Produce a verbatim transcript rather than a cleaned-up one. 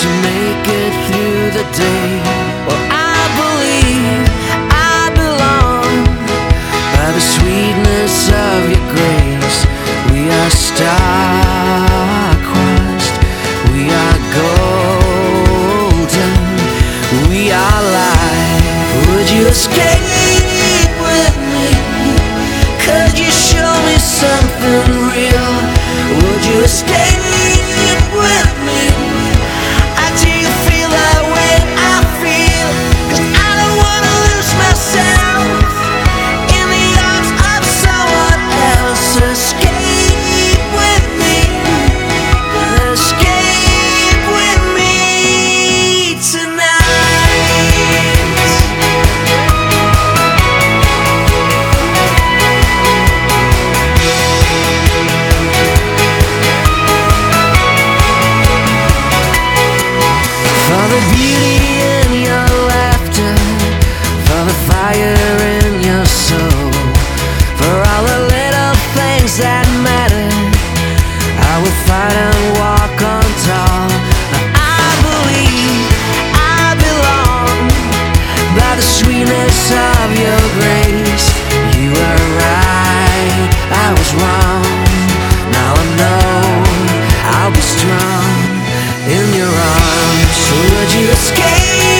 to make it through the day. Well, I believe I belong by the sweetness of your grace. We are star-crossed, we are golden, we are light. Would you escape with me? Could you show me something real? Would you escape with me? I do you feel that way I feel? 'Cause I don't wanna lose myself in the arms of someone else. Escape with me, escape with me tonight. For the beauty in your laughter, for the fire in your soul, for all the little things that matter, I will fight and walk on tall. I believe I belong by the sweetness of your grace. You were right, I was wrong. Now I know I'll be strong in your arms. So would you escape